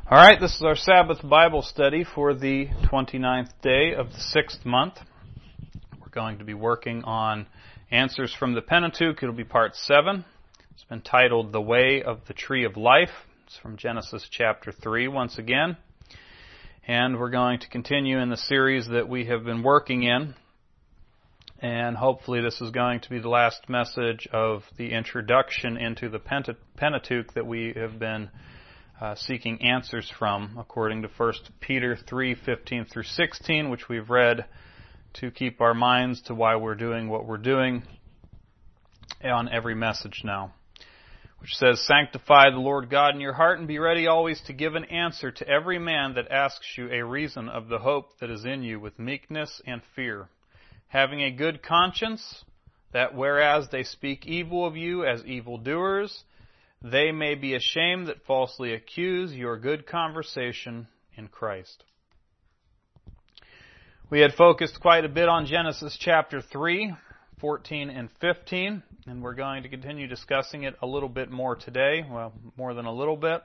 All right, this is our Sabbath Bible study for the 29th day of the 6th month. We're going to be working on answers from the Pentateuch. It'll be part 7. It's been titled The Way of the Tree of Life. It's from Genesis chapter 3 once again. And we're going to continue in the series that we have been working in. And hopefully this is going to be the last message of the introduction into the Pentateuch that we have been seeking answers from, according to 1 Peter 3:15 through 16, which we've read to keep our minds to why we're doing what we're doing on every message now, which says, "Sanctify the Lord God in your heart, and be ready always to give an answer to every man that asks you a reason of the hope that is in you with meekness and fear, having a good conscience, that whereas they speak evil of you as evildoers, they may be ashamed that falsely accuse your good conversation in Christ." We had focused quite a bit on Genesis chapter 3, 14 and 15, and we're going to continue discussing it a little bit more today, well, more than a little bit,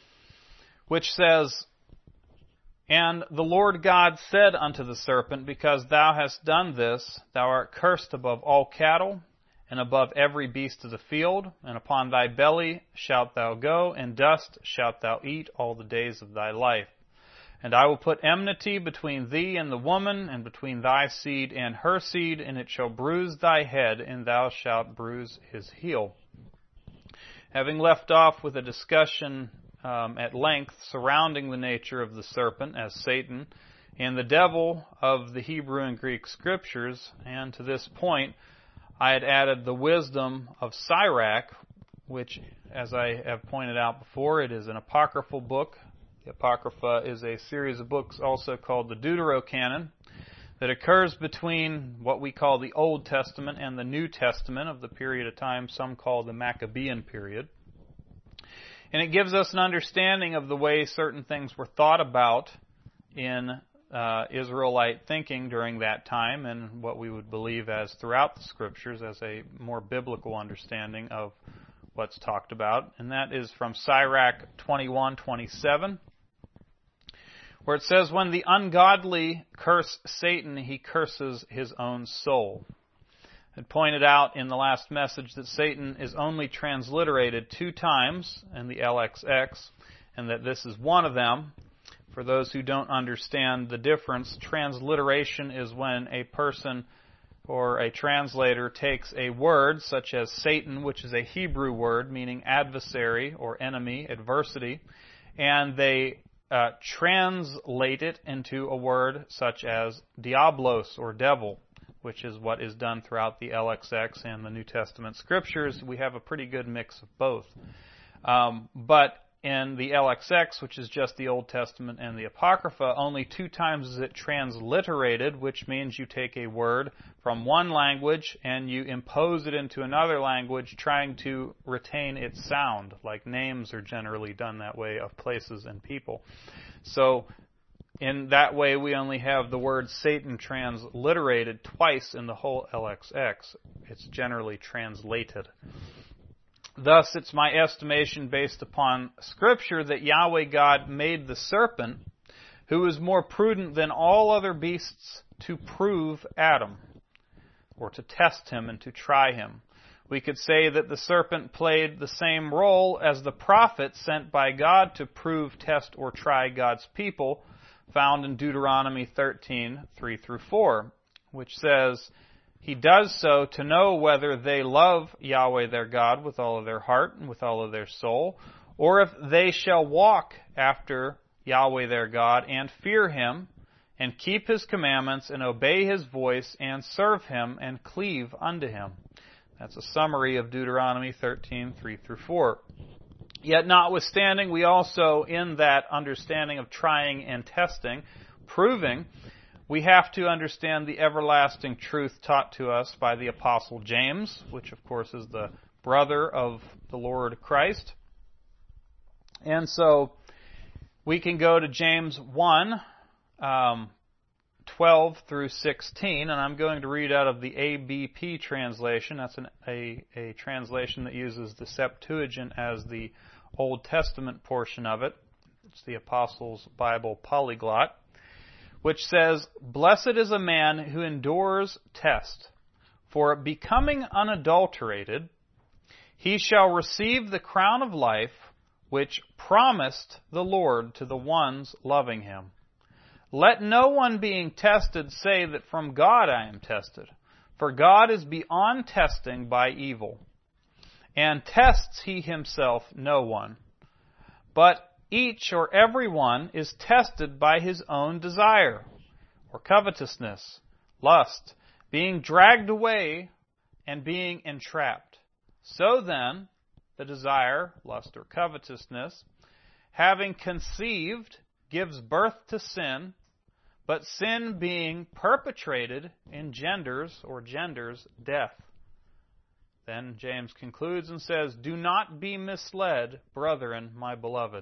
which says, "And the Lord God said unto the serpent, Because thou hast done this, thou art cursed above all cattle, and above every beast of the field, and upon thy belly shalt thou go, and dust shalt thou eat all the days of thy life. And I will put enmity between thee and the woman, and between thy seed and her seed, and it shall bruise thy head, and thou shalt bruise his heel." Having left off with a discussion at length surrounding the nature of the serpent as Satan and the devil of the Hebrew and Greek scriptures, and to this point I had added the wisdom of Sirach, which, as I have pointed out before, it is an apocryphal book. The Apocrypha is a series of books also called the Deuterocanon that occurs between what we call the Old Testament and the New Testament of the period of time some call the Maccabean period. And it gives us an understanding of the way certain things were thought about in Israelite thinking during that time, and what we would believe as throughout the Scriptures as a more biblical understanding of what's talked about. And that is from Sirach 21:27, where it says, "When the ungodly curse Satan, he curses his own soul." I pointed out in the last message that Satan is only transliterated 2 times in the LXX, and that this is one of them. For those who don't understand the difference, transliteration is when a person or a translator takes a word such as Satan, which is a Hebrew word meaning adversary or enemy, adversity, and they translate it into a word such as diablos or devil, which is what is done throughout the LXX and the New Testament scriptures. We have a pretty good mix of both. But in the LXX, which is just the Old Testament and the Apocrypha, only 2 times is it transliterated, which means you take a word from one language and you impose it into another language, trying to retain its sound, like names are generally done that way of places and people. So in that way, we only have the word Satan transliterated twice in the whole LXX. It's generally translated. Thus, it's my estimation based upon Scripture that Yahweh God made the serpent, who is more prudent than all other beasts, to prove Adam, or to test him and to try him. We could say that the serpent played the same role as the prophet sent by God to prove, test, or try God's people, found in Deuteronomy 13:3-4, which says, "He does so to know whether they love Yahweh their God with all of their heart and with all of their soul, or if they shall walk after Yahweh their God and fear Him, and keep His commandments and obey His voice and serve Him and cleave unto Him." That's a summary of Deuteronomy 13:3-4. Yet notwithstanding, we also, in that understanding of trying and testing, proving, we have to understand the everlasting truth taught to us by the Apostle James, which of course is the brother of the Lord Christ. And so we can go to James 1, 12 through 16, and I'm going to read out of the ABP translation. That's a translation that uses the Septuagint as the Old Testament portion of it. It's the Apostles' Bible Polyglot, which says, "Blessed is a man who endures test, for becoming unadulterated, he shall receive the crown of life which promised the Lord to the ones loving him. Let no one being tested say that from God I am tested, for God is beyond testing by evil, and tests he himself no one. But each or every one is tested by his own desire, or covetousness, lust, being dragged away and being entrapped. So then, the desire, lust or covetousness, having conceived, gives birth to sin, but sin being perpetrated engenders death." Then James concludes and says, "Do not be misled, brethren, my beloved."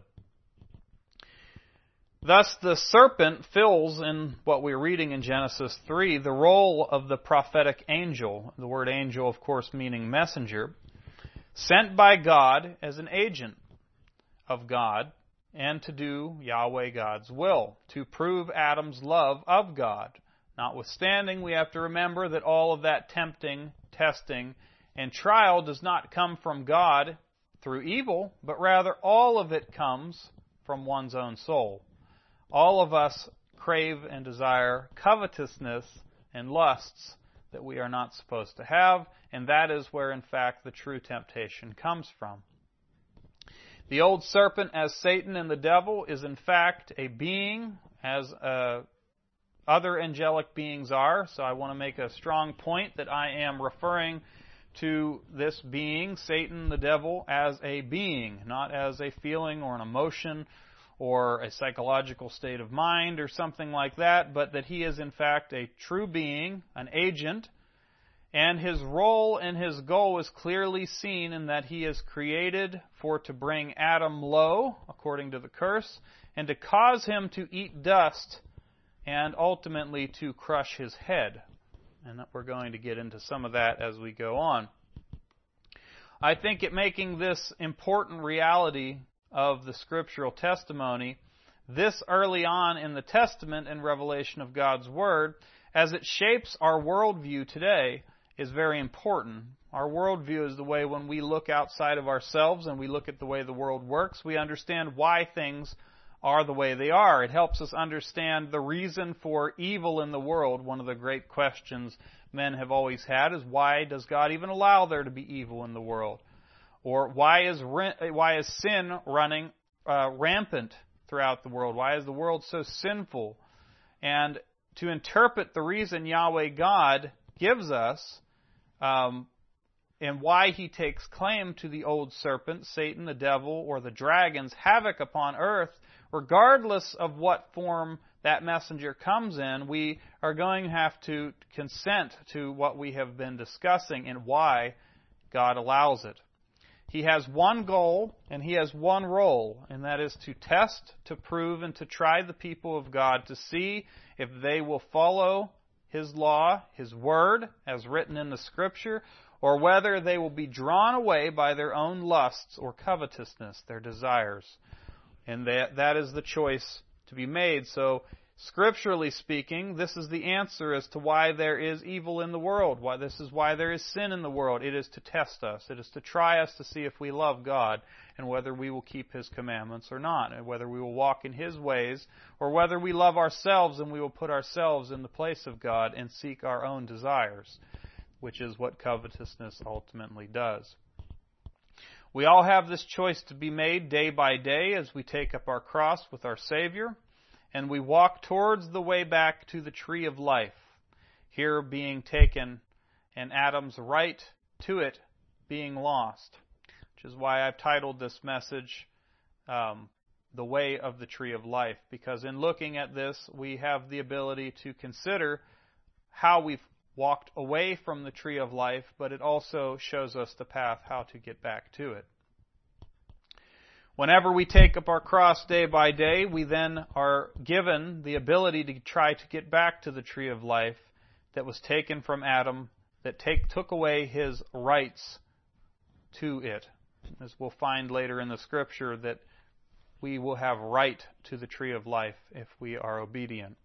Thus the serpent fills, in what we're reading in Genesis 3, the role of the prophetic angel. The word angel, of course, meaning messenger, sent by God as an agent of God and to do Yahweh God's will, to prove Adam's love of God. Notwithstanding, we have to remember that all of that tempting, testing, and trial does not come from God through evil, but rather all of it comes from one's own soul. All of us crave and desire covetousness and lusts that we are not supposed to have, and that is where, in fact, the true temptation comes from. The old serpent, as Satan and the devil, is in fact a being, as other angelic beings are. So I want to make a strong point that I am referring to this being, Satan, the devil, as a being, not as a feeling or an emotion or a psychological state of mind or something like that, but that he is in fact a true being, an agent, and his role and his goal is clearly seen in that he is created to bring Adam low, according to the curse, and to cause him to eat dust, and ultimately to crush his head. And we're going to get into some of that as we go on. I think it making this important reality of the scriptural testimony this early on in the Testament and revelation of God's Word, as it shapes our worldview today, is very important. Our worldview is the way when we look outside of ourselves and we look at the way the world works, we understand why things are the way they are. It helps us understand the reason for evil in the world. One of the great questions men have always had is, why does God even allow there to be evil in the world? Or why is sin running rampant throughout the world? Why is the world so sinful? And to interpret the reason Yahweh God gives us and why he takes claim to the old serpent, Satan, the devil, or the dragon's havoc upon earth, regardless of what form that messenger comes in, we are going to have to consent to what we have been discussing and why God allows it. He has one goal and he has one role, and that is to test, to prove, and to try the people of God to see if they will follow His law, His word, as written in the Scripture, or whether they will be drawn away by their own lusts or covetousness, their desires. And that is the choice to be made. So, scripturally speaking, this is the answer as to why there is evil in the world. This is why there is sin in the world. It is to test us. It is to try us to see if we love God and whether we will keep His commandments or not, and whether we will walk in His ways, or whether we love ourselves and we will put ourselves in the place of God and seek our own desires, which is what covetousness ultimately does. We all have this choice to be made day by day as we take up our cross with our Savior, and we walk towards the way back to the tree of life, here being taken and Adam's right to it being lost, which is why I've titled this message, The Way of the Tree of Life, because in looking at this, we have the ability to consider how we've walked away from the tree of life, but it also shows us the path how to get back to it. Whenever we take up our cross day by day, we then are given the ability to try to get back to the tree of life that was taken from Adam, that took away his rights to it. As we'll find later in the Scripture, that we will have right to the tree of life if we are obedient.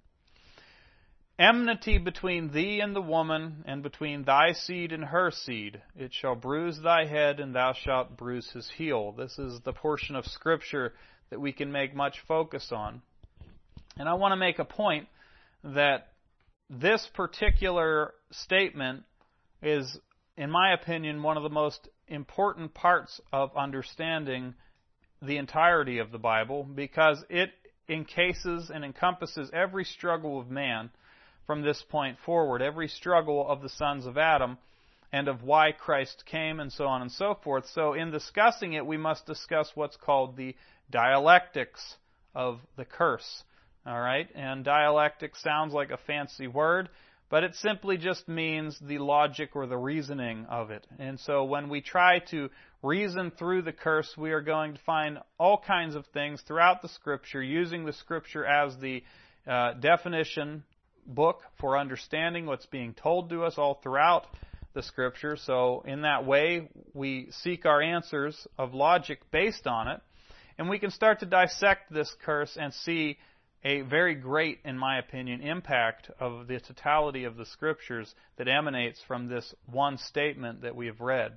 Enmity between thee and the woman, and between thy seed and her seed. It shall bruise thy head, and thou shalt bruise his heel. This is the portion of Scripture that we can make much focus on. And I want to make a point that this particular statement is, in my opinion, one of the most important parts of understanding the entirety of the Bible, because it encases and encompasses every struggle of man from this point forward, every struggle of the sons of Adam, and of why Christ came, and so on and so forth. So in discussing it, we must discuss what's called the dialectics of the curse. All right? And dialectic sounds like a fancy word, but it simply just means the logic or the reasoning of it. And so when we try to reason through the curse, we are going to find all kinds of things throughout the Scripture, using the Scripture as the definition book for understanding what's being told to us all throughout the Scripture. So in that way, we seek our answers of logic based on it, and we can start to dissect this curse and see a very great, in my opinion, impact of the totality of the Scriptures that emanates from this one statement that we have read.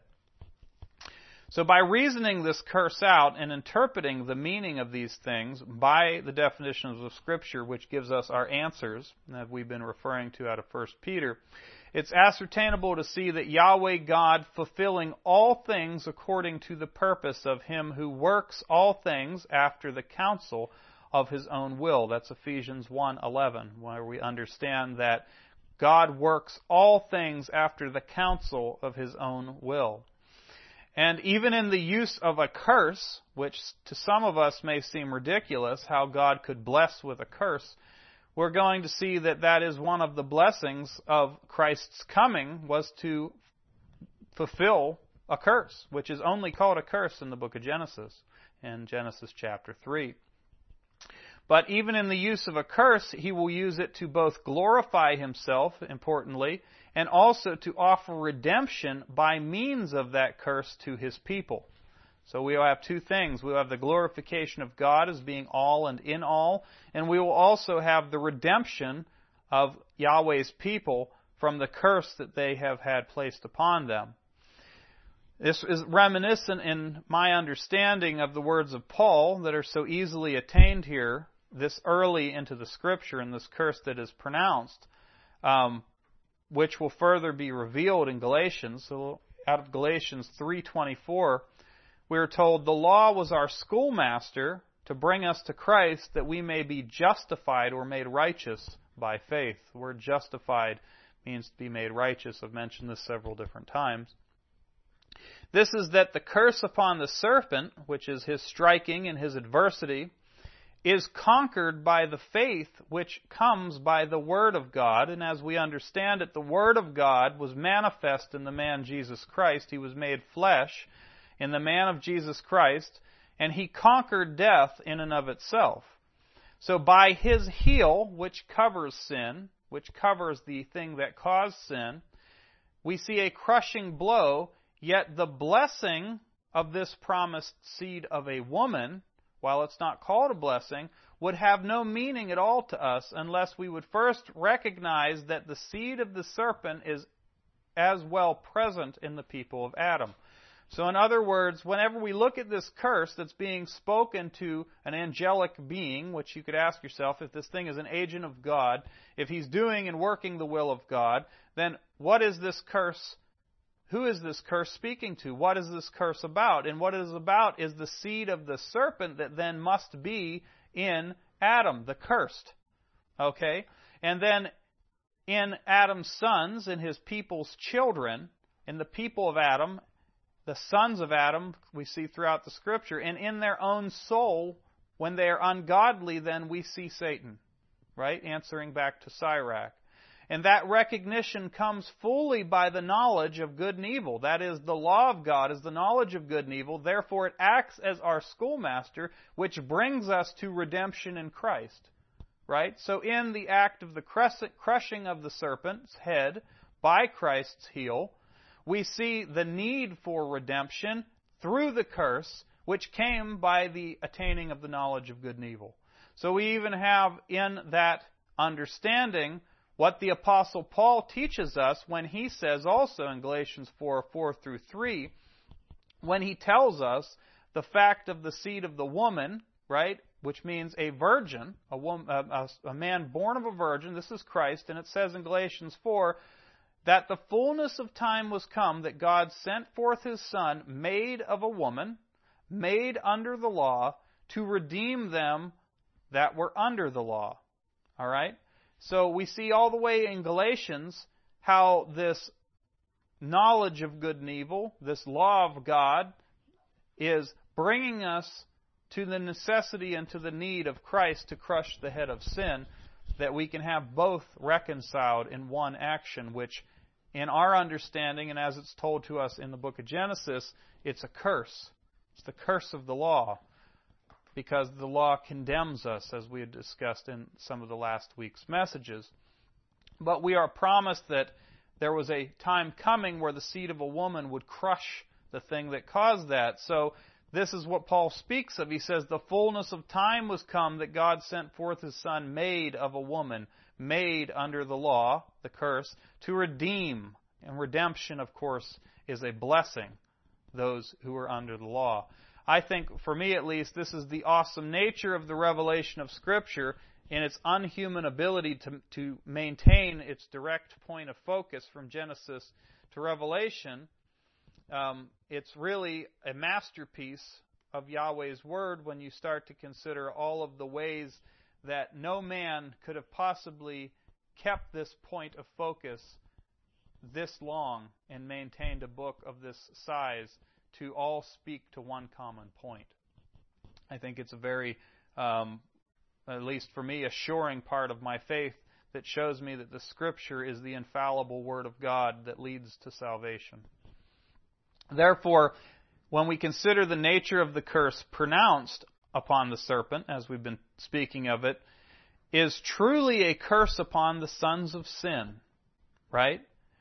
So by reasoning this curse out and interpreting the meaning of these things by the definitions of Scripture, which gives us our answers, that we've been referring to out of 1 Peter, it's ascertainable to see that Yahweh God, fulfilling all things according to the purpose of Him who works all things after the counsel of His own will. That's Ephesians 1:11, where we understand that God works all things after the counsel of His own will. And even in the use of a curse, which to some of us may seem ridiculous, how God could bless with a curse, we're going to see that that is one of the blessings of Christ's coming, was to fulfill a curse, which is only called a curse in the book of Genesis, in Genesis chapter 3. But even in the use of a curse, He will use it to both glorify Himself, importantly, and also to offer redemption by means of that curse to His people. So we will have two things. We will have the glorification of God as being all and in all, and we will also have the redemption of Yahweh's people from the curse that they have had placed upon them. This is reminiscent in my understanding of the words of Paul that are so easily attained here, this early into the Scripture, and this curse that is pronounced, which will further be revealed in Galatians. So out of Galatians 3:24, we are told, the law was our schoolmaster to bring us to Christ that we may be justified or made righteous by faith. The word justified means to be made righteous. I've mentioned this several different times. This is that the curse upon the serpent, which is his striking and his adversity, is conquered by the faith which comes by the Word of God. And as we understand it, the Word of God was manifest in the man Jesus Christ. He was made flesh in the man of Jesus Christ, and He conquered death in and of itself. So by His heel, which covers sin, which covers the thing that caused sin, we see a crushing blow, yet the blessing of this promised seed of a woman, while it's not called a blessing, would have no meaning at all to us unless we would first recognize that the seed of the serpent is as well present in the people of Adam. So in other words, whenever we look at this curse that's being spoken to an angelic being, which you could ask yourself, if this thing is an agent of God, if he's doing and working the will of God, then what is this curse? Who is this curse speaking to? What is this curse about? And what it is about is the seed of the serpent that then must be in Adam, the cursed. Okay? And then in Adam's sons, in his people's children, in the people of Adam, the sons of Adam, we see throughout the Scripture, and in their own soul, when they are ungodly, then we see Satan, right? Answering back to Sirach. And that recognition comes fully by the knowledge of good and evil. That is, the law of God is the knowledge of good and evil. Therefore, it acts as our schoolmaster, which brings us to redemption in Christ. Right? So in the act of the crushing of the serpent's head by Christ's heel, we see the need for redemption through the curse, which came by the attaining of the knowledge of good and evil. So we even have in that understanding what the Apostle Paul teaches us when he says also in Galatians 4 through 3, when he tells us the fact of the seed of the woman, right, which means a virgin, a man born of a virgin, this is Christ, and it says in Galatians 4, that the fullness of time was come, that God sent forth His Son, made of a woman, made under the law, to redeem them that were under the law. All right? So we see all the way in Galatians how this knowledge of good and evil, this law of God, is bringing us to the necessity and to the need of Christ to crush the head of sin, that we can have both reconciled in one action, which in our understanding, and as it's told to us in the book of Genesis, it's a curse. It's the curse of the law, because the law condemns us, as we had discussed in some of the last week's messages. But we are promised that there was a time coming where the seed of a woman would crush the thing that caused that. So this is what Paul speaks of. He says, the fullness of time was come, that God sent forth His Son, made of a woman, made under the law, the curse, to redeem. And redemption, of course, is a blessing, those who are under the law. I think, for me at least, this is the awesome nature of the revelation of Scripture in its unhuman ability to maintain its direct point of focus from Genesis to Revelation. It's really a masterpiece of Yahweh's Word when you start to consider all of the ways that no man could have possibly kept this point of focus this long and maintained a book of this size to all speak to one common point. I think it's a very, at least for me, assuring part of my faith that shows me that the Scripture is the infallible Word of God that leads to salvation. Therefore, when we consider the nature of the curse pronounced upon the serpent, as we've been speaking of it, is truly a curse upon the sons of sin, right?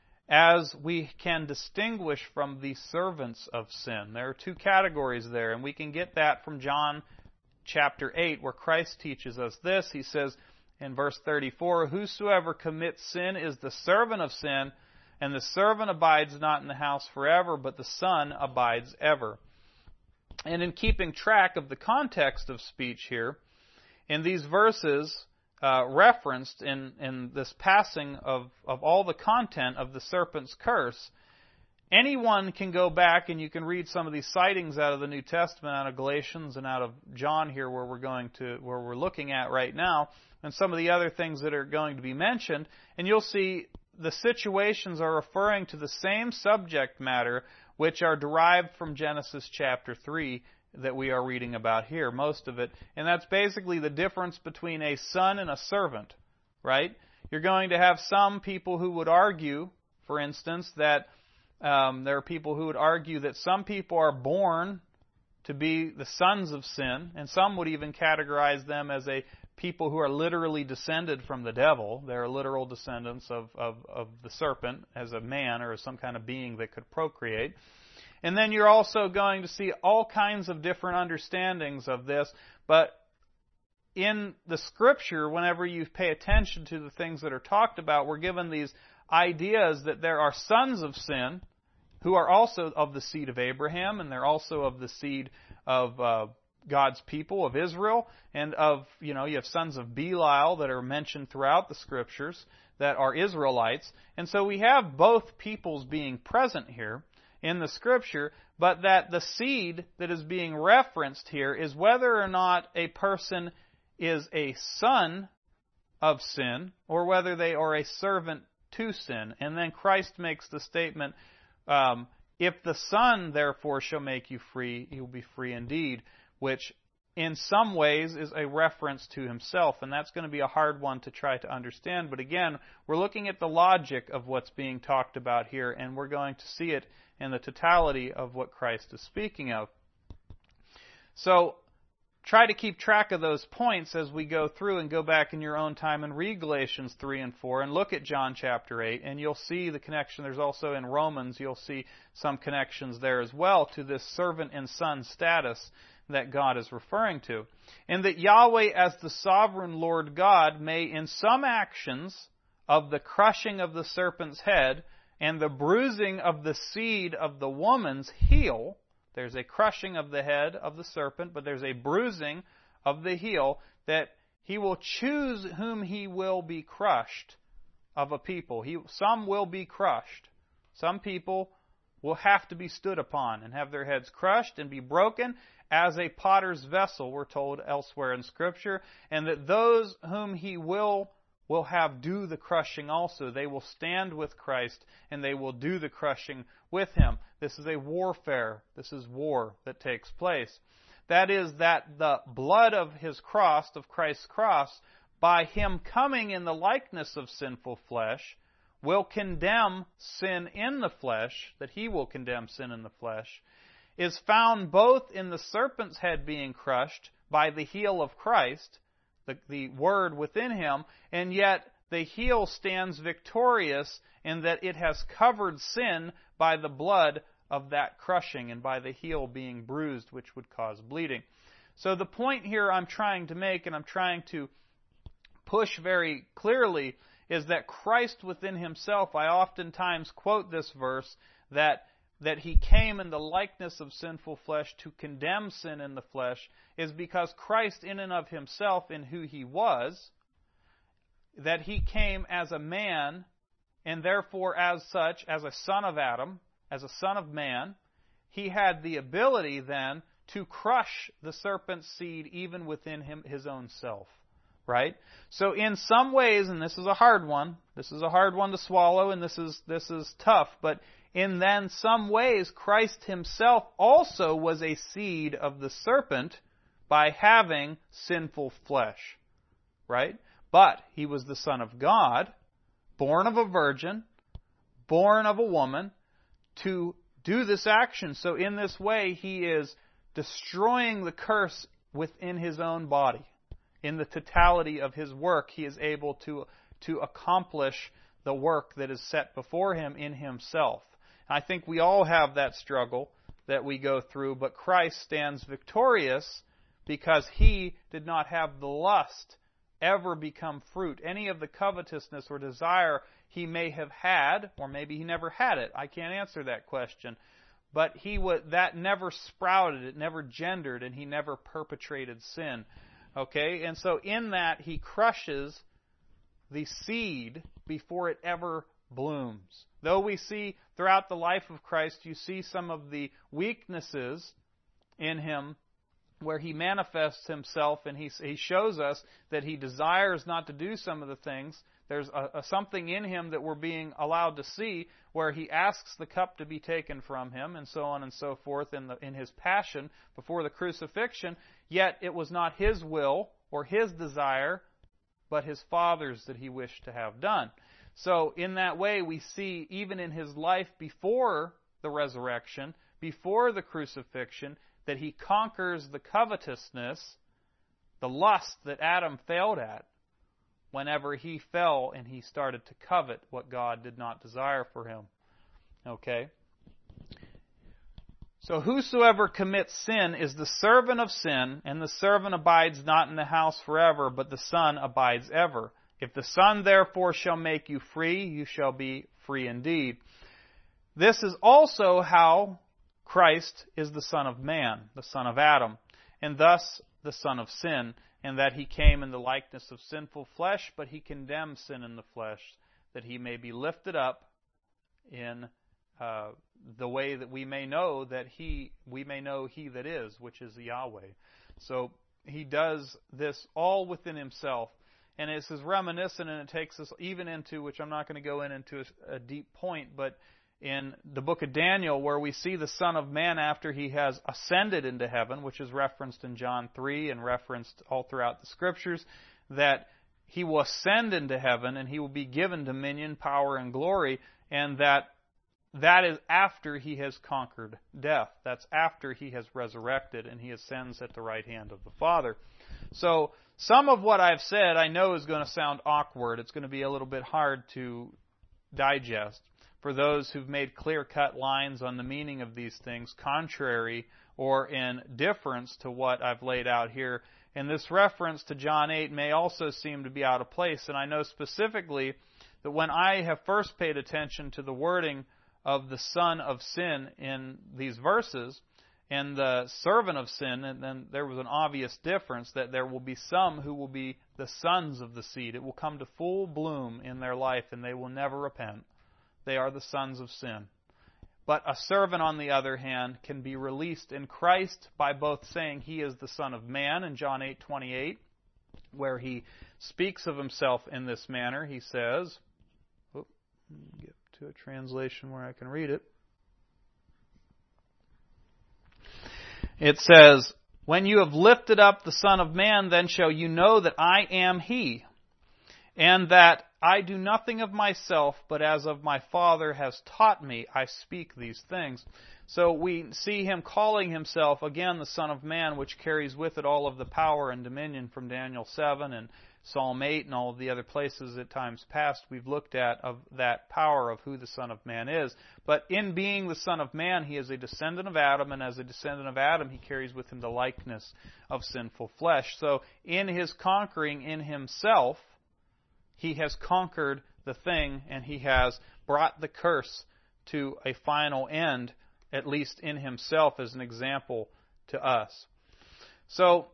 As we can distinguish from the servants of sin. There are two categories there, and we can get that from John chapter 8, where Christ teaches us this. He says in verse 34, whosoever commits sin is the servant of sin, and the servant abides not in the house forever, but the Son abides ever. And in keeping track of the context of speech here, in these verses referenced in this passing of all the content of the serpent's curse, anyone can go back and you can read some of these sightings out of the New Testament, out of Galatians and out of John here, where we're looking at right now, and some of the other things that are going to be mentioned, and you'll see the situations are referring to the same subject matter which are derived from Genesis chapter 3 that we are reading about here, most of it. And that's basically the difference between a son and a servant, right? You're going to have some people who would argue, for instance, that there are people who would argue that some people are born to be the sons of sin, and some would even categorize them as a people who are literally descended from the devil. They're literal descendants of the serpent as a man or as some kind of being that could procreate. And then you're also going to see all kinds of different understandings of this. But in the Scripture, whenever you pay attention to the things that are talked about, we're given these ideas that there are sons of sin who are also of the seed of Abraham, and they're also of the seed of God's people, of Israel, and you have sons of Belial that are mentioned throughout the Scriptures that are Israelites. And so we have both peoples being present here in the Scripture, but that the seed that is being referenced here is whether or not a person is a son of sin or whether they are a servant to sin. And then Christ makes the statement, if the Son therefore shall make you free, you will be free indeed, which in some ways is a reference to Himself, and that's going to be a hard one to try to understand. But again, we're looking at the logic of what's being talked about here, and we're going to see it in the totality of what Christ is speaking of. So, try to keep track of those points as we go through, and go back in your own time and read Galatians 3 and 4 and look at John chapter 8, and you'll see the connection. There's also in Romans, you'll see some connections there as well to this servant and son status that God is referring to. And that Yahweh, as the sovereign Lord God, may in some actions of the crushing of the serpent's head and the bruising of the seed of the woman's heel, there's a crushing of the head of the serpent, but there's a bruising of the heel, that He will choose whom He will be crushed of a people. Some will be crushed. Some people will have to be stood upon and have their heads crushed and be broken as a potter's vessel, we're told elsewhere in Scripture, and that those whom He will have do the crushing also. They will stand with Christ and they will do the crushing with Him. This is a warfare. This is war that takes place. That is, that the blood of His cross, of Christ's cross, by Him coming in the likeness of sinful flesh, will condemn sin in the flesh, that He will condemn sin in the flesh, is found both in the serpent's head being crushed by the heel of Christ, the Word within Him, and yet the heel stands victorious in that it has covered sin by the blood of that crushing and by the heel being bruised, which would cause bleeding. So the point here I'm trying to make, and I'm trying to push very clearly, is that Christ within Himself, I oftentimes quote this verse, that He came in the likeness of sinful flesh to condemn sin in the flesh, is because Christ in and of Himself, in who He was, that He came as a man, and therefore as such, as a son of Adam, as a son of man, He had the ability then to crush the serpent's seed even within His own self. Right? So in some ways, and this is a hard one to swallow, and this is tough, but in then some ways, Christ Himself also was a seed of the serpent by having sinful flesh. Right? But He was the Son of God, born of a virgin, born of a woman, to do this action. So in this way, He is destroying the curse within His own body. In the totality of His work, He is able to accomplish the work that is set before Him in Himself. I think we all have that struggle that we go through, but Christ stands victorious because He did not have the lust ever become fruit. Any of the covetousness or desire He may have had, or maybe He never had it. I can't answer that question. But that never sprouted, it never gendered, and He never perpetrated sin. Okay? And so in that, He crushes the seed before it ever blooms. Though we see throughout the life of Christ, you see some of the weaknesses in Him where He manifests Himself, and He shows us that He desires not to do some of the things. There's something in Him that we're being allowed to see where He asks the cup to be taken from Him, and so on and so forth in His passion before the crucifixion. Yet it was not His will or His desire, but His Father's that He wished to have done. So in that way, we see even in His life before the resurrection, before the crucifixion, that He conquers the covetousness, the lust that Adam failed at whenever he fell and he started to covet what God did not desire for him. Okay? So whosoever commits sin is the servant of sin, and the servant abides not in the house forever, but the Son abides ever. If the Son therefore shall make you free, you shall be free indeed. This is also how Christ is the Son of Man, the son of Adam, and thus the son of sin, and that He came in the likeness of sinful flesh, but He condemned sin in the flesh, that He may be lifted up in the way that we may know He that is, which is Yahweh. So He does this all within Himself. And this is reminiscent, and it takes us even into, which I'm not going to go into a deep point, but in the book of Daniel, where we see the Son of Man after He has ascended into heaven, which is referenced in John 3 and referenced all throughout the Scriptures, that He will ascend into heaven and He will be given dominion, power, and glory, and that that is after he has conquered death. That's after he has resurrected and he ascends at the right hand of the Father. So some of what I've said I know is going to sound awkward. It's going to be a little bit hard to digest for those who've made clear-cut lines on the meaning of these things, contrary or in difference to what I've laid out here. And this reference to John 8 may also seem to be out of place. And I know specifically that when I have first paid attention to the wording of the son of sin in these verses and the servant of sin, and then there was an obvious difference that there will be some who will be the sons of the seed. It will come to full bloom in their life and they will never repent. They are the sons of sin. But a servant, on the other hand, can be released in Christ by both saying he is the Son of Man in John 8:28, where he speaks of himself in this manner. He says, get to a translation where I can read it. It says, "When you have lifted up the Son of Man, then shall you know that I am He, and that I do nothing of myself, but as of my Father has taught me, I speak these things." So we see him calling himself, again, the Son of Man, which carries with it all of the power and dominion from Daniel 7 and Psalm 8 and all of the other places at times past we've looked at of that power of who the Son of Man is. But in being the Son of Man, he is a descendant of Adam, and as a descendant of Adam, he carries with him the likeness of sinful flesh. So in his conquering in himself, he has conquered the thing, and he has brought the curse to a final end, at least in himself as an example to us. So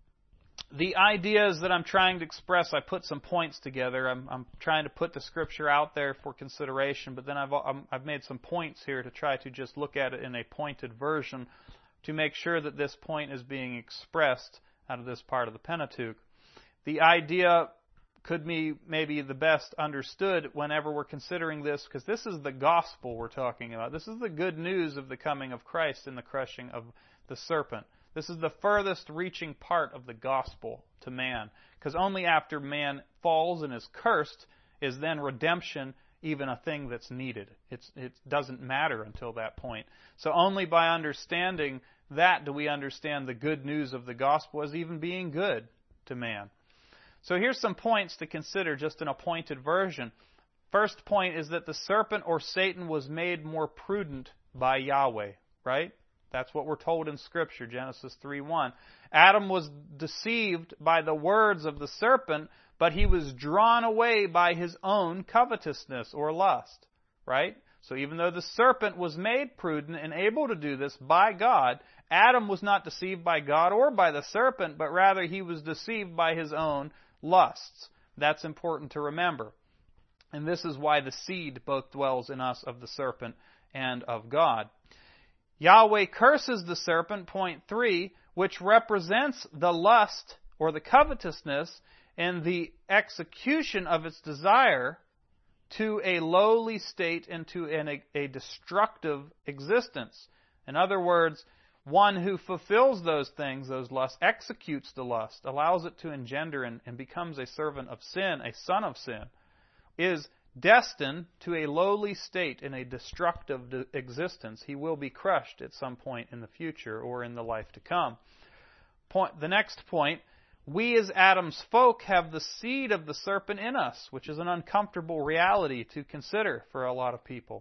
the ideas that I'm trying to express, I put some points together. I'm trying to put the Scripture out there for consideration, but then I've made some points here to try to just look at it in a pointed version to make sure that this point is being expressed out of this part of the Pentateuch. The idea could be maybe the best understood whenever we're considering this, because this is the gospel we're talking about. This is the good news of the coming of Christ and the crushing of the serpent. This is the furthest reaching part of the gospel to man, because only after man falls and is cursed is then redemption even a thing that's needed. It doesn't matter until that point. So only by understanding that do we understand the good news of the gospel as even being good to man. So here's some points to consider just in a pointed version. First point is that the serpent or Satan was made more prudent by Yahweh, right? That's what we're told in Scripture, Genesis 3:1. Adam was deceived by the words of the serpent, but he was drawn away by his own covetousness or lust, right? So even though the serpent was made prudent and able to do this by God, Adam was not deceived by God or by the serpent, but rather he was deceived by his own lusts. That's important to remember. And this is why the seed both dwells in us of the serpent and of God. Yahweh curses the serpent, point 3, which represents the lust or the covetousness and the execution of its desire to a lowly state and to a destructive existence. In other words, one who fulfills those things, those lusts, executes the lust, allows it to engender and becomes a servant of sin, a son of sin, is destined to a lowly state in a destructive existence. He will be crushed at some point in the future or in the life to come. The next point, we as Adam's folk have the seed of the serpent in us, which is an uncomfortable reality to consider for a lot of people.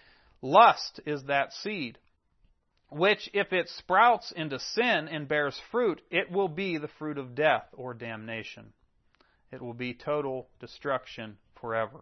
Lust is that seed, which if it sprouts into sin and bears fruit, it will be the fruit of death or damnation. It will be total destruction forever.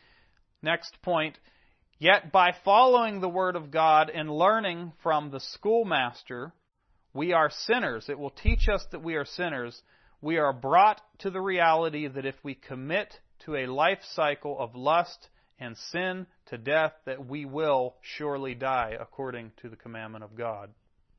Next point, yet by following the Word of God and learning from the schoolmaster, we are sinners. It will teach us that we are sinners. We are brought to the reality that if we commit to a life cycle of lust and sin to death, that we will surely die according to the commandment of God.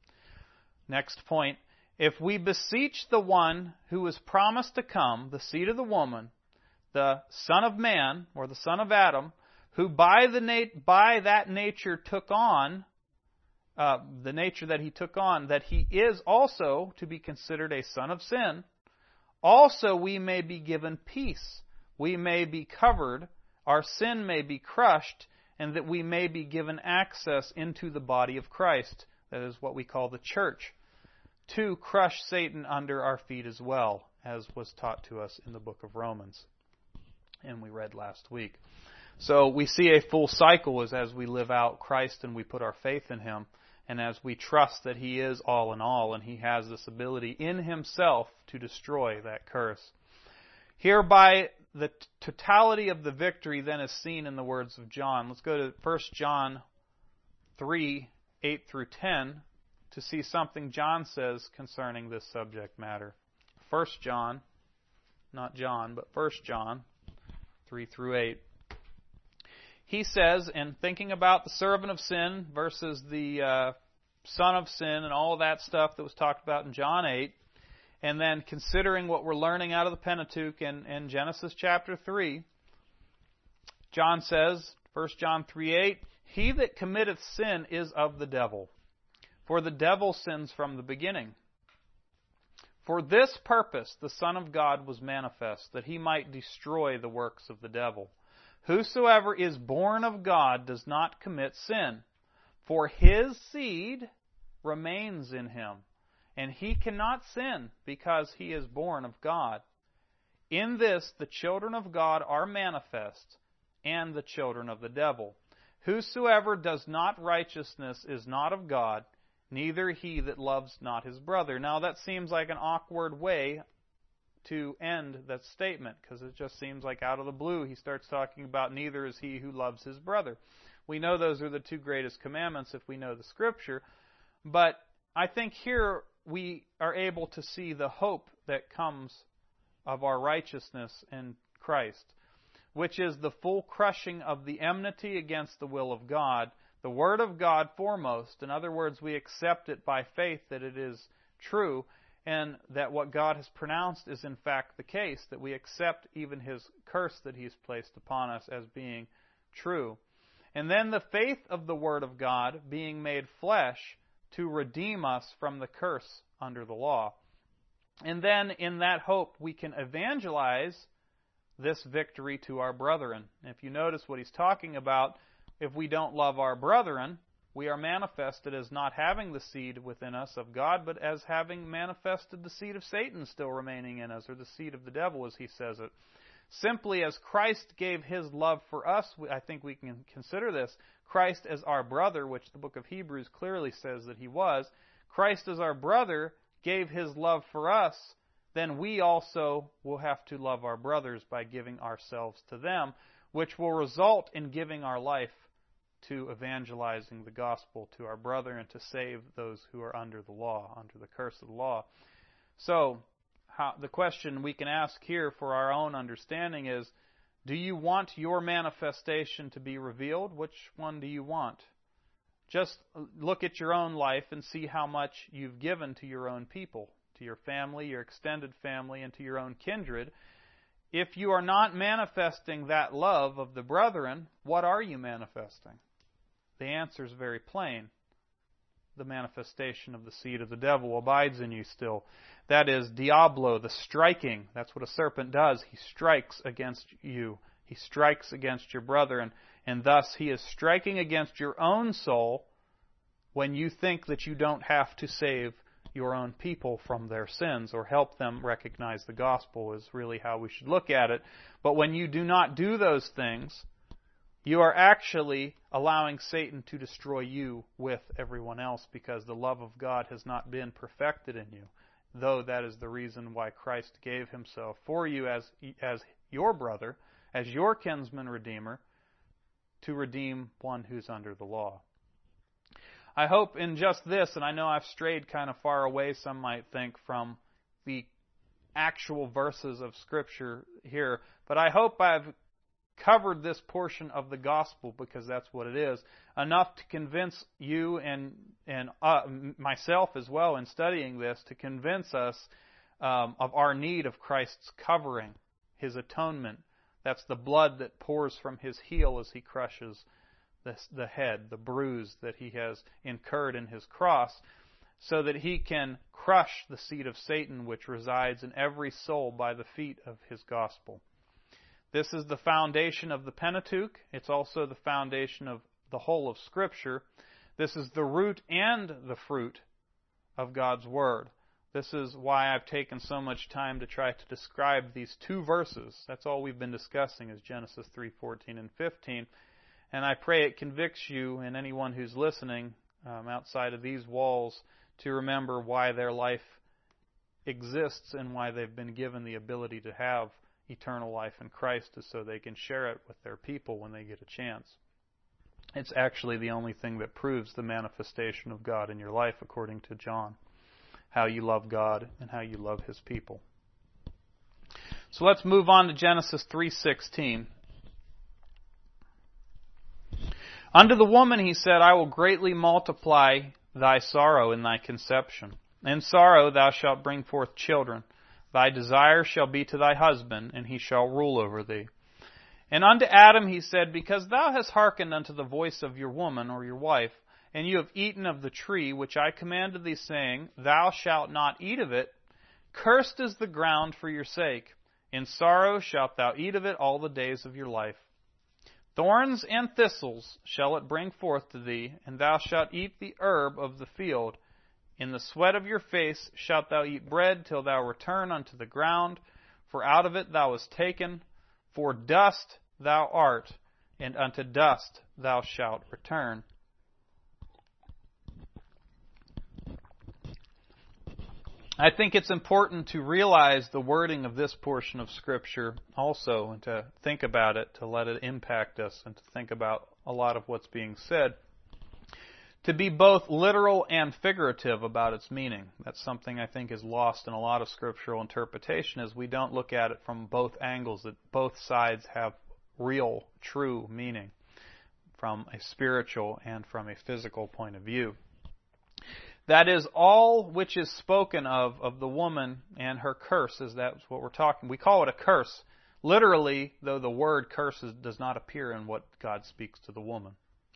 Next point, if we beseech the one who is promised to come, the seed of the woman, the Son of Man, or the Son of Adam, who by that nature took on, the nature that he took on, that he is also to be considered a son of sin, also we may be given peace. We may be covered, our sin may be crushed, and that we may be given access into the body of Christ, that is what we call the church, to crush Satan under our feet as well, as was taught to us in the book of Romans, and we read last week. So we see a full cycle as we live out Christ and we put our faith in Him, and as we trust that He is all in all, and He has this ability in Himself to destroy that curse. Hereby, the totality of the victory then is seen in the words of John. Let's go to 1 John 3, 8 through 10, to see something John says concerning this subject matter. 1 John, not John, but 1 John 3 through 8. He says, in thinking about the servant of sin versus the son of sin and all of that stuff that was talked about in John 8, and then considering what we're learning out of the Pentateuch in Genesis chapter 3, John says, 1 John 3:8, "He that committeth sin is of the devil, for the devil sins from the beginning. For this purpose the Son of God was manifest, that He might destroy the works of the devil. Whosoever is born of God does not commit sin, for his seed remains in him, and he cannot sin because he is born of God. In this the children of God are manifest, and the children of the devil. Whosoever does not righteousness is not of God, neither he that loves not his brother." Now that seems like an awkward way to end that statement, because it just seems like out of the blue he starts talking about neither is he who loves his brother. We know those are the two greatest commandments if we know the Scripture, but I think here we are able to see the hope that comes of our righteousness in Christ, which is the full crushing of the enmity against the will of God, the Word of God foremost. In other words, we accept it by faith that it is true, and that what God has pronounced is in fact the case, that we accept even His curse that He's placed upon us as being true. And then the faith of the Word of God being made flesh to redeem us from the curse under the law. And then in that hope we can evangelize this victory to our brethren. If you notice what he's talking about, if we don't love our brethren, we are manifested as not having the seed within us of God, but as having manifested the seed of Satan still remaining in us, or the seed of the devil, as he says it. Simply as Christ gave His love for us, I think we can consider this, Christ as our brother, which the book of Hebrews clearly says that He was. Christ as our brother gave His love for us, then we also will have to love our brothers by giving ourselves to them, which will result in giving our life to evangelizing the gospel to our brother and to save those who are under the law, under the curse of the law. So, the question we can ask here for our own understanding is, do you want your manifestation to be revealed? Which one do you want? Just look at your own life and see how much you've given to your own people, to your family, your extended family, and to your own kindred. If you are not manifesting that love of the brethren, what are you manifesting? The answer is very plain. The manifestation of the seed of the devil abides in you still. That is Diablo, the striking. That's what a serpent does. He strikes against you. He strikes against your brother, and thus he is striking against your own soul when you think that you don't have to save your own people from their sins or help them recognize the gospel, is really how we should look at it. But when you do not do those things, you are actually allowing Satan to destroy you with everyone else, because the love of God has not been perfected in you, though that is the reason why Christ gave Himself for you as your brother, as your kinsman redeemer, to redeem one who's under the law. I hope in just this, and I know I've strayed kind of far away, some might think, from the actual verses of Scripture here, but I hope I've covered this portion of the gospel, because that's what it is, enough to convince you and myself as well in studying this, to convince us of our need of Christ's covering, His atonement. That's the blood that pours from His heel as He crushes the head, the bruise that He has incurred in His cross, so that He can crush the seed of Satan which resides in every soul by the feet of His gospel. This is the foundation of the Pentateuch. It's also the foundation of the whole of Scripture. This is the root and the fruit of God's Word. This is why I've taken so much time to try to describe these two verses. That's all we've been discussing is Genesis 3:14 and 15. And I pray it convicts you and anyone who's listening outside of these walls to remember why their life exists and why they've been given the ability to have eternal life in Christ, is so they can share it with their people when they get a chance. It's actually the only thing that proves the manifestation of God in your life, according to John. How you love God and how you love His people. So let's move on to Genesis 3:16. Unto the woman he said, I will greatly multiply thy sorrow in thy conception. In sorrow thou shalt bring forth children. Thy desire shall be to thy husband, and he shall rule over thee. And unto Adam he said, because thou hast hearkened unto the voice of your woman, or your wife, and you have eaten of the tree which I commanded thee, saying, Thou shalt not eat of it, cursed is the ground for your sake. In sorrow shalt thou eat of it all the days of your life. Thorns and thistles shall it bring forth to thee, and thou shalt eat the herb of the field. In the sweat of your face shalt thou eat bread till thou return unto the ground, for out of it thou wast taken. For dust thou art, and unto dust thou shalt return. I think it's important to realize the wording of this portion of Scripture also, and to think about it, to let it impact us, and to think about a lot of what's being said. To be both literal and figurative about its meaning. That's something I think is lost in a lot of scriptural interpretation, is we don't look at it from both angles, that both sides have real, true meaning from a spiritual and from a physical point of view. That is all which is spoken of the woman and her curse, is that's what we're talking. We call it a curse. Literally, though, the word curses does not appear in what God speaks to the woman.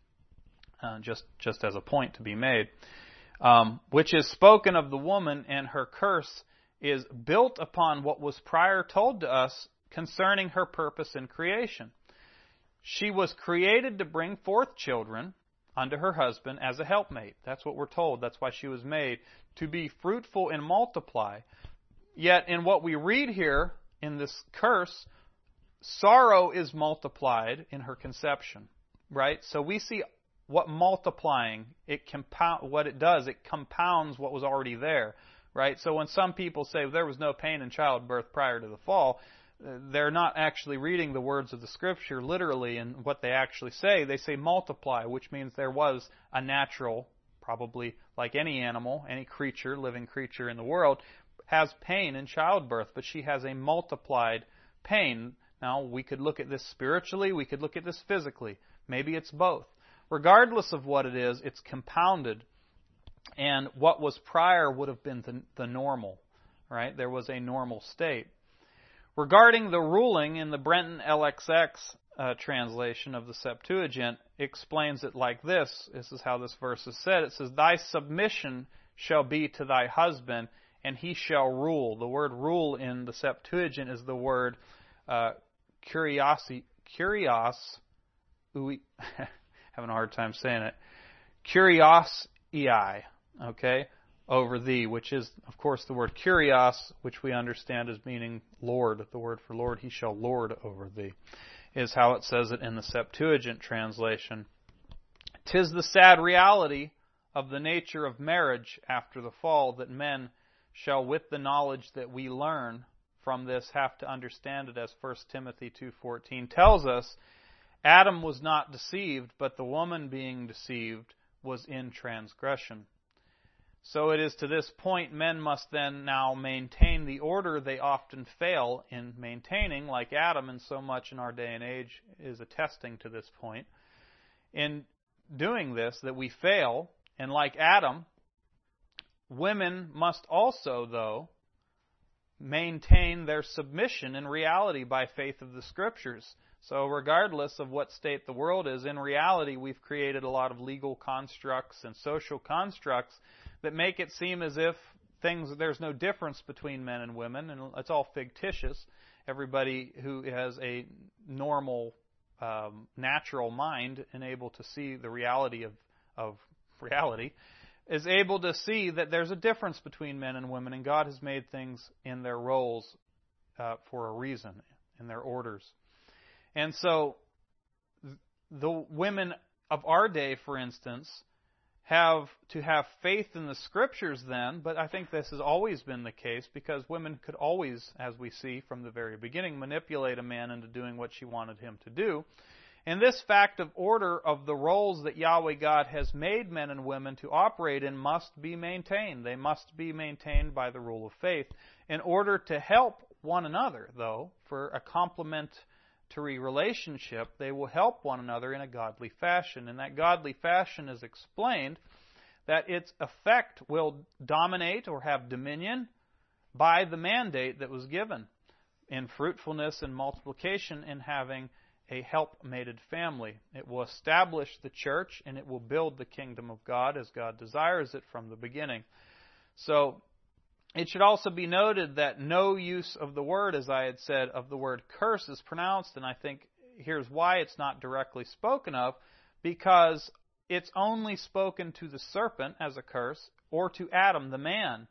Just as a point to be made. Which is spoken of the woman and her curse is built upon what was prior told to us concerning her purpose in creation. She was created to bring forth children unto her husband as a helpmate. That's what we're told. That's why she was made, to be fruitful and multiply. Yet in what we read here in this curse, sorrow is multiplied in her conception. Right? So we see what multiplying, what it does, it compounds what was already there. Right? So when some people say there was no pain in childbirth prior to the fall, they're not actually reading the words of the Scripture literally, and what they actually say. They say multiply, which means there was a natural, probably like any animal, any creature, living creature in the world, has pain in childbirth, but she has a multiplied pain. Now, we could look at this spiritually, we could look at this physically. Maybe it's both. Regardless of what it is, it's compounded, and what was prior would have been the normal, right? There was a normal state. Regarding the ruling in the Brenton LXX translation of the Septuagint, explains it like this. This is how this verse is said. It says, Thy submission shall be to thy husband, and he shall rule. The word rule in the Septuagint is the word kurios, having a hard time saying it, kuriosei, okay? Over thee, which is, of course, the word kurios, which we understand as meaning Lord. The word for Lord, he shall lord over thee, is how it says it in the Septuagint translation. 'Tis the sad reality of the nature of marriage after the fall that men shall, with the knowledge that we learn from this, have to understand it, as 1 Timothy 2:14 tells us. Adam was not deceived, but the woman being deceived was in transgression. So it is to this point men must then now maintain the order they often fail in maintaining, like Adam, and so much in our day and age is attesting to this point. In doing this, that we fail, and like Adam, women must also, though, maintain their submission in reality by faith of the Scriptures. So regardless of what state the world is, in reality we've created a lot of legal constructs and social constructs that make it seem as if there's no difference between men and women, and it's all fictitious. Everybody who has a normal, natural mind and able to see the reality of reality is able to see that there's a difference between men and women, and God has made things in their roles for a reason, in their orders. And so the women of our day, for instance, have to have faith in the Scriptures then, but I think this has always been the case because women could always, as we see from the very beginning, manipulate a man into doing what she wanted him to do. And this fact of order of the roles that Yahweh God has made men and women to operate in must be maintained. They must be maintained by the rule of faith. In order to help one another, though, for a complementary relationship, they will help one another in a godly fashion. And that godly fashion is explained that its effect will dominate or have dominion by the mandate that was given in fruitfulness and multiplication in having a help-mated family. It will establish the church and it will build the kingdom of God as God desires it from the beginning. So it should also be noted that no use of the word, as I had said, of the word curse is pronounced, and I think here's why it's not directly spoken of, because it's only spoken to the serpent as a curse or to Adam, the man,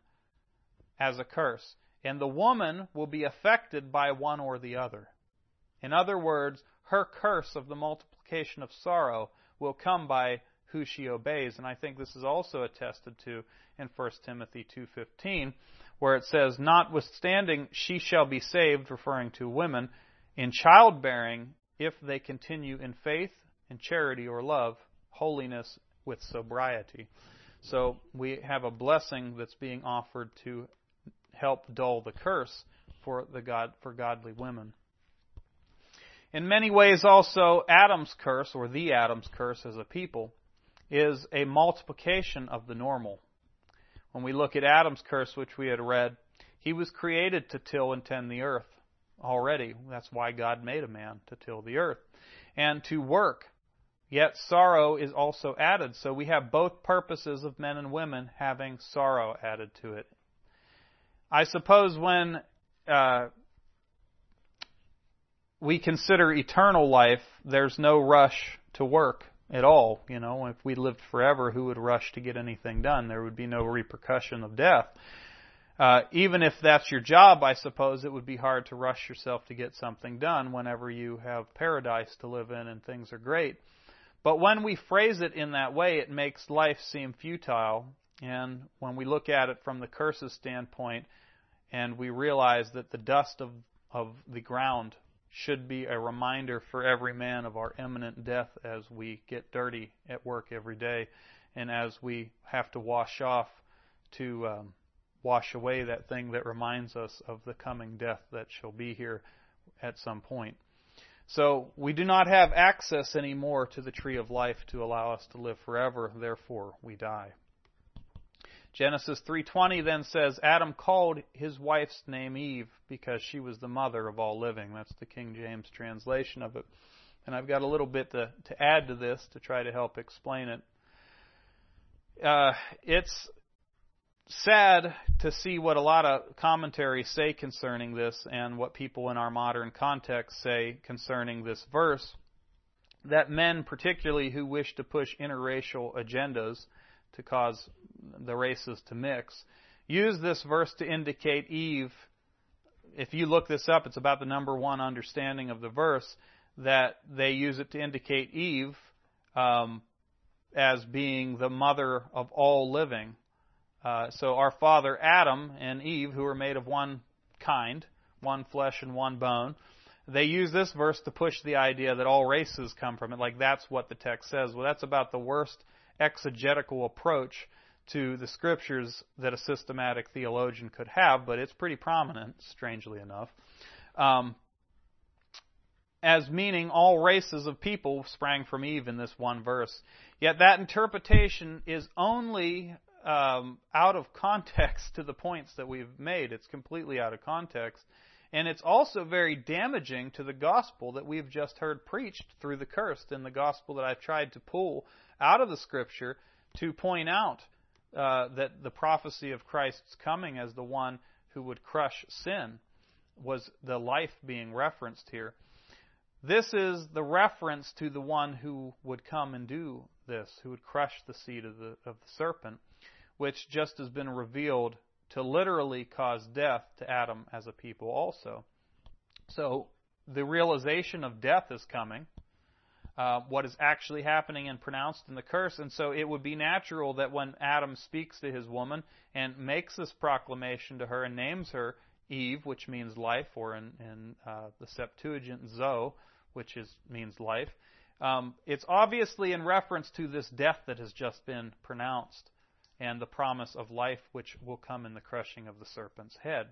as a curse. And the woman will be affected by one or the other. In other words, her curse of the multiplication of sorrow will come by who she obeys. And I think this is also attested to in 1 Timothy 2:15, where it says, "Notwithstanding she shall be saved," referring to women, "in childbearing, if they continue in faith, in charity or love, holiness with sobriety." So we have a blessing that's being offered to help dull the curse for godly women. In many ways also, Adam's curse, or the Adam's curse as a people, is a multiplication of the normal. When we look at Adam's curse, which we had read, he was created to till and tend the earth already. That's why God made a man, to till the earth. And to work. Yet sorrow is also added. So we have both purposes of men and women having sorrow added to it. I suppose when we consider eternal life, there's no rush to work at all. You know, if we lived forever, who would rush to get anything done? There would be no repercussion of death. Even if that's your job, I suppose it would be hard to rush yourself to get something done whenever you have paradise to live in and things are great. But when we phrase it in that way, it makes life seem futile. And when we look at it from the curses standpoint, and we realize that the dust of the ground should be a reminder for every man of our imminent death as we get dirty at work every day, and as we have to wash off to wash away that thing that reminds us of the coming death that shall be here at some point. So we do not have access anymore to the tree of life to allow us to live forever, therefore we die. Genesis 3:20 then says, Adam called his wife's name Eve because she was the mother of all living. That's the King James translation of it. And I've got a little bit to add to this to try to help explain it. It's sad to see what a lot of commentaries say concerning this and what people in our modern context say concerning this verse, that men particularly who wish to push interracial agendas to cause the races to mix, use this verse to indicate Eve. If you look this up, it's about the number one understanding of the verse, that they use it to indicate Eve as being the mother of all living. So our father Adam and Eve, who are made of one kind, one flesh and one bone, they use this verse to push the idea that all races come from it. Like that's what the text says. Well, that's about the worst exegetical approach to the Scriptures that a systematic theologian could have, but it's pretty prominent, strangely enough, as meaning all races of people sprang from Eve in this one verse. Yet that interpretation is only out of context to the points that we've made. It's completely out of context. And it's also very damaging to the gospel that we've just heard preached through the cursed, and the gospel that I've tried to pull out of the Scripture to point out that the prophecy of Christ's coming as the one who would crush sin was the life being referenced here. This is the reference to the one who would come and do this, who would crush the seed of the serpent, which just has been revealed to literally cause death to Adam as a people also. So the realization of death is coming, what is actually happening and pronounced in the curse. And so it would be natural that when Adam speaks to his woman and makes this proclamation to her and names her Eve, which means life, or in the Septuagint, Zoe, which means life, it's obviously in reference to this death that has just been pronounced and the promise of life which will come in the crushing of the serpent's head.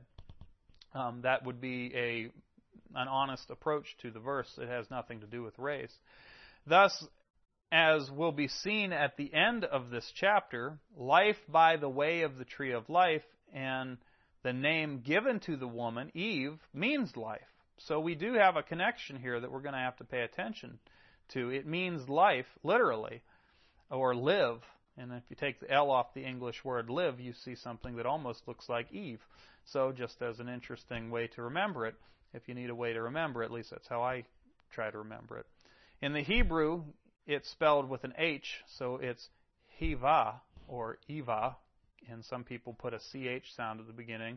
That would be an honest approach to the verse. It has nothing to do with race. Thus, as will be seen at the end of this chapter, life by the way of the tree of life and the name given to the woman, Eve, means life. So we do have a connection here that we're going to have to pay attention to. It means life, literally, or live. And if you take the L off the English word live, you see something that almost looks like Eve. So just as an interesting way to remember it, if you need a way to remember it, at least that's how I try to remember it. In the Hebrew, it's spelled with an H, so it's Hiva, or Eva, and some people put a CH sound at the beginning,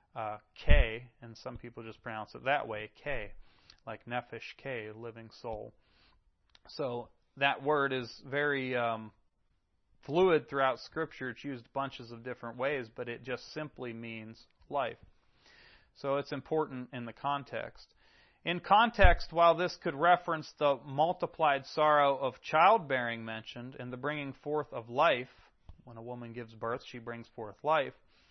K, and some people just pronounce it that way, K, like Nephesh K, living soul. So that word is very fluid throughout Scripture. It's used bunches of different ways, but it just simply means life. So it's important in the context. In context, while this could reference the multiplied sorrow of childbearing mentioned and the bringing forth of life, when a woman gives birth, she brings forth life,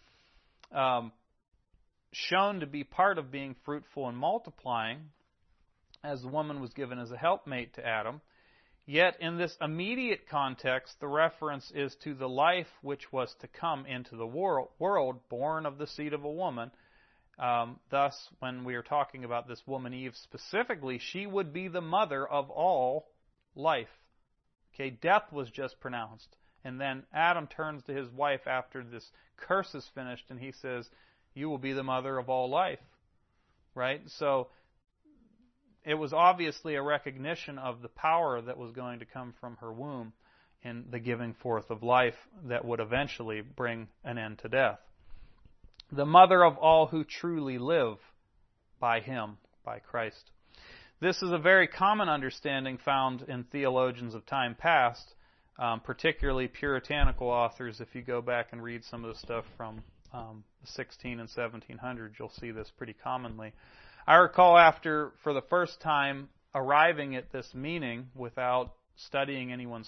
shown to be part of being fruitful and multiplying, as the woman was given as a helpmate to Adam. Yet in this immediate context, the reference is to the life which was to come into the world, born of the seed of a woman. Thus, when we are talking about this woman Eve specifically, she would be the mother of all life. Okay, death was just pronounced. And then Adam turns to his wife after this curse is finished, and he says, "You will be the mother of all life." Right? So it was obviously a recognition of the power that was going to come from her womb in the giving forth of life that would eventually bring an end to death. The mother of all who truly live by Him, by Christ. This is a very common understanding found in theologians of time past, particularly puritanical authors. If you go back and read some of the stuff from the 16 and 1700s, you'll see this pretty commonly. I recall after, for the first time, arriving at this meaning without studying anyone's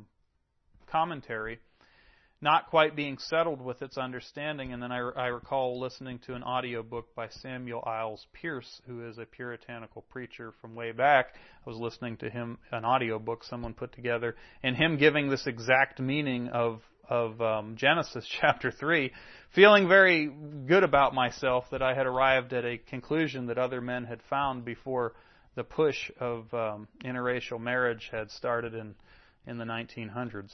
commentary, not quite being settled with its understanding, and then I recall listening to an audiobook by Samuel Iles Pierce, who is a puritanical preacher from way back. I was listening to him, an audiobook someone put together, and him giving this exact meaning of Genesis chapter 3, feeling very good about myself that I had arrived at a conclusion that other men had found before the push of interracial marriage had started in the 1900s.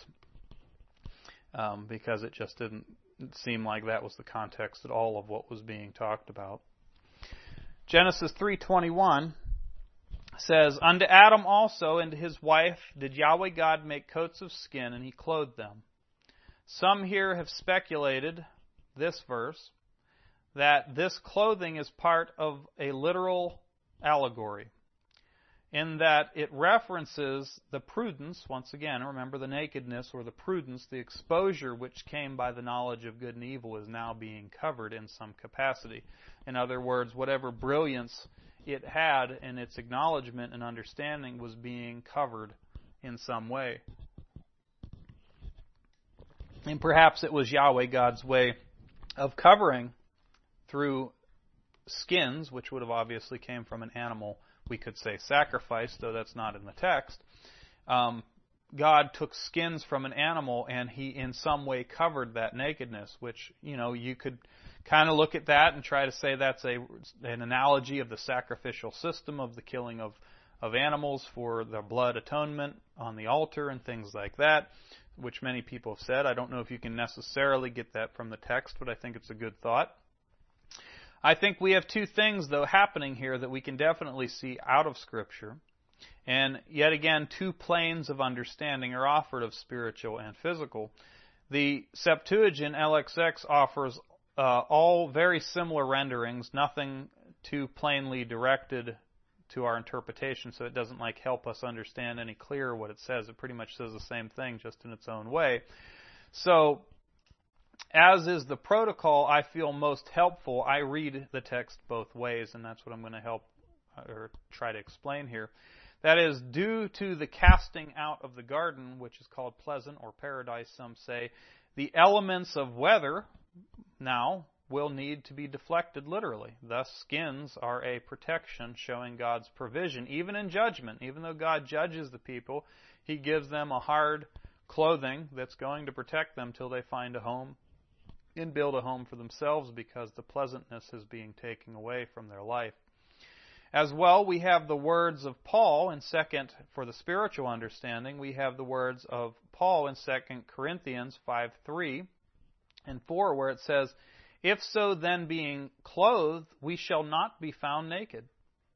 Because it just didn't seem like that was the context at all of what was being talked about. Genesis 3:21 says, "Unto Adam also and to his wife did Yahweh God make coats of skin, and He clothed them." Some here have speculated, this verse, that this clothing is part of a literal allegory, in that it references the prudence, once again, remember the nakedness or the prudence, the exposure which came by the knowledge of good and evil is now being covered in some capacity. In other words, whatever brilliance it had in its acknowledgement and understanding was being covered in some way. And perhaps it was Yahweh God's way of covering through skins, which would have obviously came from an animal, we could say sacrifice, though that's not in the text. God took skins from an animal and He in some way covered that nakedness, which, you could kind of look at that and try to say that's an analogy of the sacrificial system of the killing of animals for the blood atonement on the altar and things like that. which many people have said. I don't know if you can necessarily get that from the text, but I think it's a good thought. I think we have two things, though, happening here that we can definitely see out of Scripture. And yet again, two planes of understanding are offered of spiritual and physical. The Septuagint LXX offers all very similar renderings, nothing too plainly directed to our interpretation, so it doesn't help us understand any clearer what it says. It pretty much says the same thing, just in its own way. So, as is the protocol, I feel most helpful. I read the text both ways, and that's what I'm going to help or try to explain here. That is, due to the casting out of the garden, which is called pleasant or paradise, some say, the elements of weather now will need to be deflected literally. Thus, skins are a protection showing God's provision, even in judgment. Even though God judges the people, He gives them a hard clothing that's going to protect them till they find a home and build a home for themselves, because the pleasantness is being taken away from their life. As well, we have the words of Paul in for the spiritual understanding, we have the words of Paul in 2 Corinthians 5:3 and 4, where it says, "If so then being clothed, we shall not be found naked.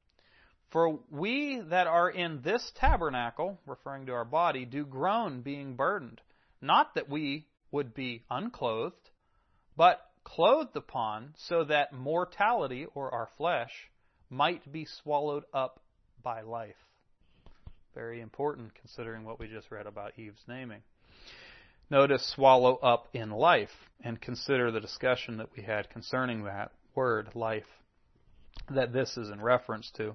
For we that are in this tabernacle," referring to our body, "do groan, being burdened. Not that we would be unclothed, but clothed upon, so that mortality, or our flesh, might be swallowed up by life." Very important, considering what we just read about Eve's naming. Notice swallow up in life, and consider the discussion that we had concerning that word, life, that this is in reference to.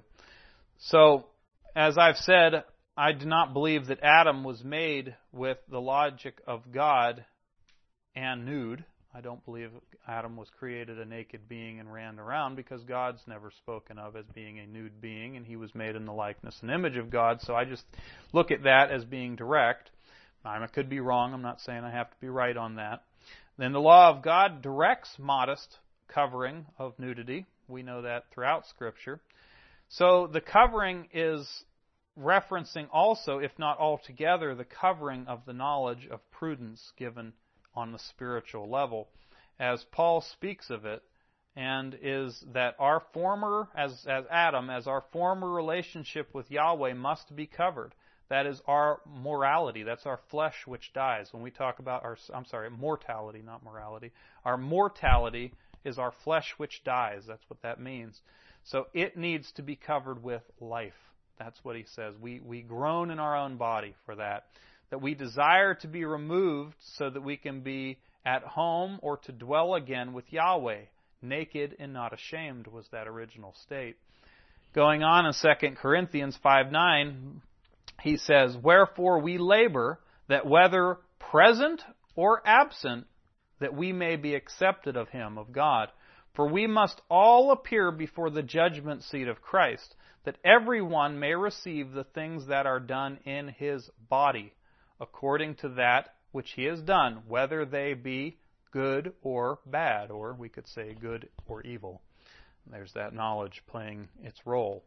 So, as I've said, I do not believe that Adam was made with the logic of God and nude. I don't believe Adam was created a naked being and ran around, because God's never spoken of as being a nude being, and he was made in the likeness and image of God. So I just look at that as being direct. I could be wrong. I'm not saying I have to be right on that. Then the law of God directs modest covering of nudity. We know that throughout Scripture. So the covering is referencing also, if not altogether, the covering of the knowledge of prudence given on the spiritual level, as Paul speaks of it, and is that our former, as Adam, as our former relationship with Yahweh must be covered. That is our morality. That's our flesh which dies. When we talk about mortality, not morality. Our mortality is our flesh which dies. That's what that means. So it needs to be covered with life. That's what he says. We groan in our own body for that. That we desire to be removed so that we can be at home or to dwell again with Yahweh. Naked and not ashamed was that original state. Going on in 2 Corinthians 5:9, he says, "Wherefore we labor, that whether present or absent, that we may be accepted of him, of God. For we must all appear before the judgment seat of Christ, that every one may receive the things that are done in his body, according to that which he has done, whether they be good or bad," or we could say good or evil. There's that knowledge playing its role.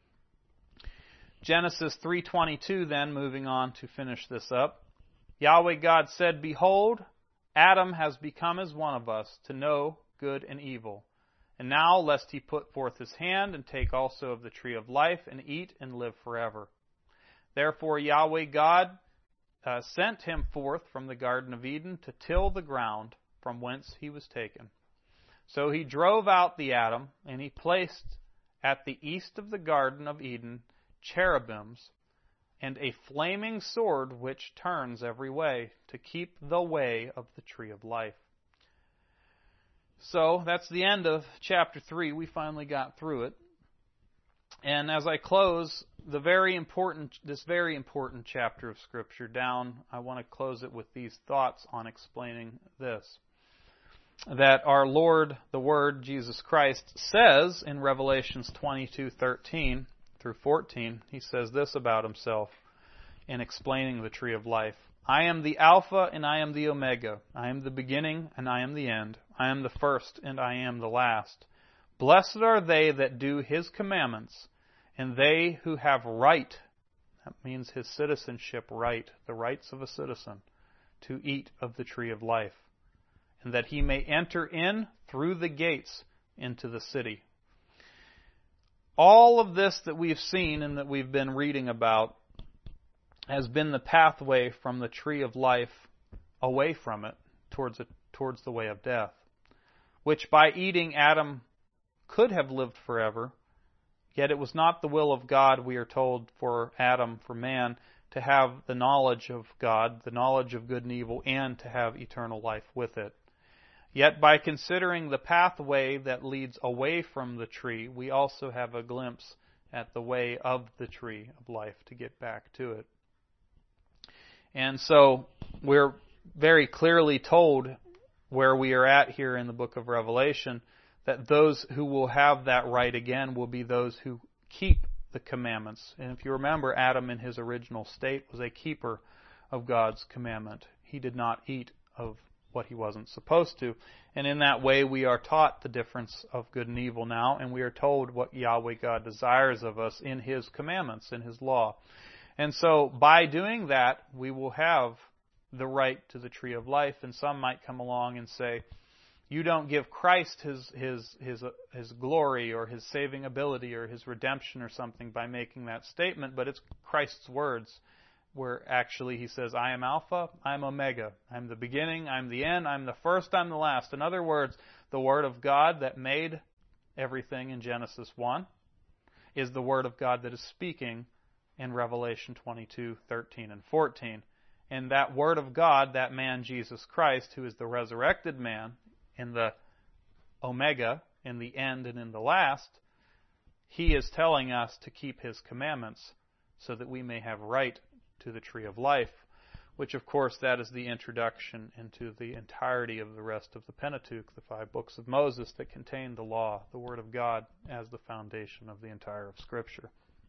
Genesis 3:22 then, moving on to finish this up. Yahweh God said, "Behold, Adam has become as one of us, to know good and evil. And now lest he put forth his hand, and take also of the tree of life, and eat and live forever. Therefore Yahweh God sent him forth from the Garden of Eden to till the ground from whence he was taken. So he drove out the Adam, and he placed at the east of the Garden of Eden cherubims, and a flaming sword which turns every way, to keep the way of the tree of life." So that's the end of chapter 3. We finally got through it. And as I close this very important chapter of Scripture down, I want to close it with these thoughts on explaining this. That our Lord, the Word, Jesus Christ, says in Revelations 22:13 through 14, he says this about himself in explaining the tree of life. "I am the Alpha and I am the Omega. I am the beginning and I am the end. I am the first and I am the last. Blessed are they that do his commandments, and they who have right," that means his citizenship right, the rights of a citizen, to eat of the tree of life, and that he may enter in through the gates into the city. All of this that we've seen and that we've been reading about has been the pathway from the tree of life away from it towards the way of death, which by eating Adam could have lived forever, yet it was not the will of God, we are told, for Adam, for man, to have the knowledge of God, the knowledge of good and evil, and to have eternal life with it. Yet by considering the pathway that leads away from the tree, we also have a glimpse at the way of the tree of life to get back to it. And so we're very clearly told where we are at here in the book of Revelation that those who will have that right again will be those who keep the commandments. And if you remember, Adam in his original state was a keeper of God's commandment. He did not eat of what he wasn't supposed to. And in that way we are taught the difference of good and evil now, and we are told what Yahweh God desires of us in His commandments, in His law. And so by doing that, we will have the right to the tree of life. And some might come along and say, you don't give Christ his glory or His saving ability or His redemption or something by making that statement, but it's Christ's words where actually He says, I am Alpha, I am Omega. I'm the beginning, I'm the end, I'm the first, I'm the last. In other words, the Word of God that made everything in Genesis 1 is the Word of God that is speaking in Revelation 22, 13, and 14. And that Word of God, that man Jesus Christ, who is the resurrected man, in the Omega, in the end and in the last, He is telling us to keep His commandments so that we may have right to the tree of life, which of course that is the introduction into the entirety of the rest of the Pentateuch, the 5 books of Moses that contain the law, the Word of God, as the foundation of the entire of Scripture.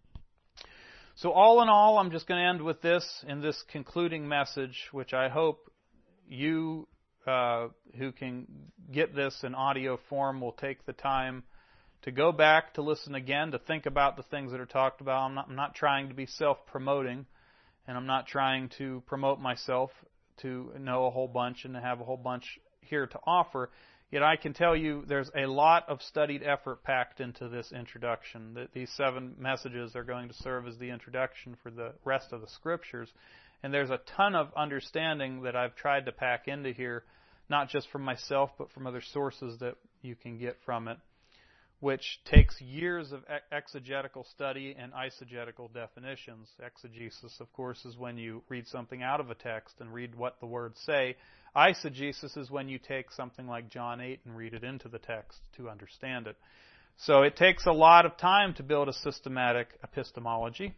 So all in all, I'm just going to end with this in this concluding message, which I hope you who can get this in audio form will take the time to go back, to listen again, to think about the things that are talked about. I'm not trying to be self-promoting, and I'm not trying to promote myself to know a whole bunch and to have a whole bunch here to offer. Yet I can tell you there's a lot of studied effort packed into this introduction. That these 7 messages are going to serve as the introduction for the rest of the Scriptures. And there's a ton of understanding that I've tried to pack into here, not just from myself, but from other sources that you can get from it, which takes years of exegetical study and eisegetical definitions. Exegesis, of course, is when you read something out of a text and read what the words say. Eisegesis is when you take something like John 8 and read it into the text to understand it. So it takes a lot of time to build a systematic epistemology,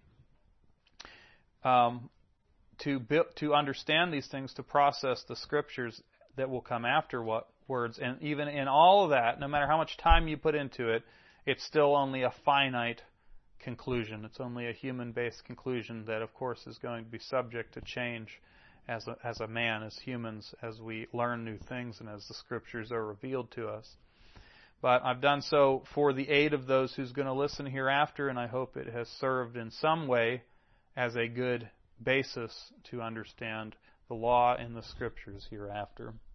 to understand these things, to process the Scriptures that will come afterwards. And even in all of that, no matter how much time you put into it, it's still only a finite conclusion. It's only a human-based conclusion that, of course, is going to be subject to change as a man, as humans, as we learn new things and as the Scriptures are revealed to us. But I've done so for the aid of those who's going to listen hereafter, and I hope it has served in some way as a good basis to understand the law and the Scriptures hereafter.